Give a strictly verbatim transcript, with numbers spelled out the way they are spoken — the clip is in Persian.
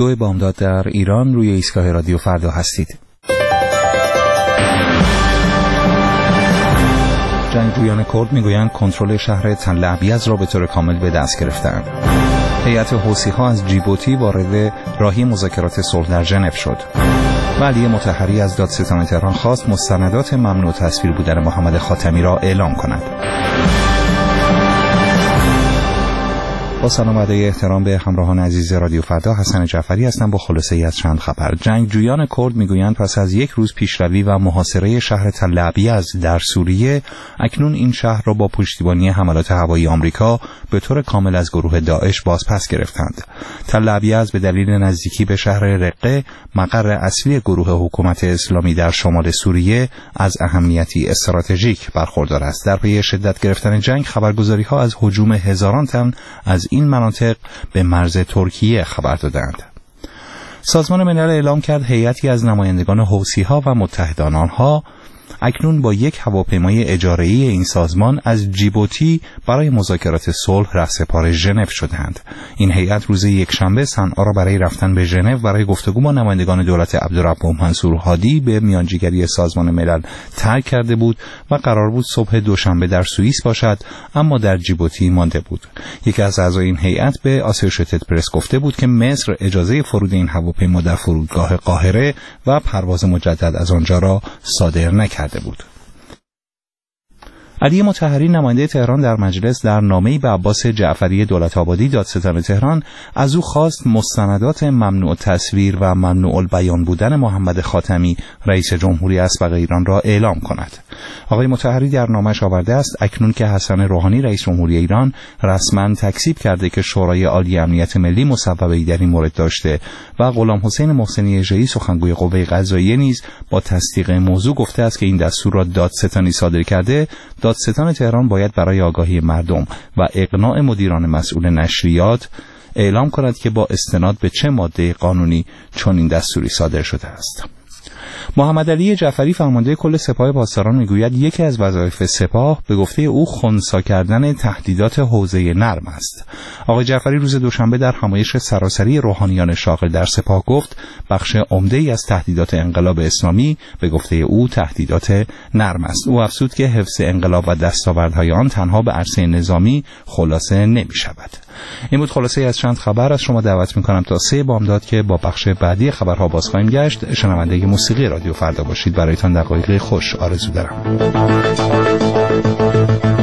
دو بامداد در ایران، روی ایستگاه رادیو فردا هستید. جنگجویان کرد میگویند کنترل شهر تل ابیض را به طور کامل به دست گرفتند. هیئت حوثی‌ها از جیبوتی وارد راهی مذاکرات صلح در ژنو شد. علی مطهری از دادستان تهران خواست مستندات ممنوع تصویر بودن محمد خاتمی را اعلام کند. با سلام و ادای احترام به همراهان عزیز رادیو فردا، حسن جعفری هستم با خلاصه ای از چند خبر. جنگجویان کرد میگویند پس از یک روز پیشروی و محاصره شهر تل ابیض در سوریه، اکنون این شهر را با پشتیبانی حملات هوایی آمریکا به طور کامل از گروه داعش بازپس گرفتند. تل ابیض به دلیل نزدیکی به شهر رقه، مقر اصلی گروه حکومت اسلامی در شمال سوریه، از اهمیتی استراتژیک برخوردار است. در پی شدت گرفتن جنگ، خبرگزاری‌ها از هجوم هزاران تن از این مناطق به مرز ترکیه خبر دادند. سازمان ملل اعلام کرد هیئتی از نمایندگان حوثی‌ها و متحدان آنها اکنون با یک هواپیمای اجاره‌ای این سازمان از جیبوتی برای مذاکرات صلح رهسپار ژنو شدند. این هیئت روز یکشنبه صنعا را برای رفتن به ژنو برای گفتگو با نمایندگان دولت عبدالرب منصور هادی به میانجیگری سازمان ملل ترک کرده بود و قرار بود صبح دوشنبه در سوئیس باشد، اما در جیبوتی مانده بود. یکی از اعضای این هیئت به آسوشیتد پرس گفته بود که مصر اجازه فرود این هواپیما در فرودگاه قاهره و پرواز مجدد از آنجا را صادر نکرده بود. علی مطهری نماینده تهران در مجلس در نامه‌ای به عباس جعفری دولت‌آبادی دادستان تهران از او خواست مستندات ممنوع تصویر و ممنوع البیان بودن محمد خاتمی رئیس جمهوری اسبق ایران را اعلام کند. آقای مطهری در نامه‌اش آورده است اکنون که حسن روحانی رئیس جمهوری ایران رسما تکذیب کرده که شورای عالی امنیت ملی مصوبه‌ای در این مورد داشته و غلام حسین محسنی اژه‌ای سخنگوی قوه قضاییه نیز با تصدیق موضوع گفته است که این دستور را دادستانی صادر کرده، دادستان تهران باید برای آگاهی مردم و اقناع مدیران مسئول نشریات اعلام کند که با استناد به چه ماده قانونی چون این دستوری صادر شده است. محمد علی جعفری فرمانده کل سپاه پاسداران میگوید یکی از وظایف سپاه به گفته او خنثی کردن تهدیدات حوزه نرم است. آقای جعفری روز دوشنبه در همایش سراسری روحانیان شاغل در سپاه گفت بخش عمده‌ای از تهدیدات انقلاب اسلامی به گفته او تهدیدات نرم است. او افزود که حفظ انقلاب و دستاوردهای آن تنها به عرصه نظامی خلاصه نمی شود. این بود خلاصه از چند خبر. از شما دعوت می‌کنم تا سه بامداد که با بخش بعدی خبرها باز خواهیم گشت شنونده موسیقی رادیو فردا باشید. برایتان دقایقی خوش آرزو دارم.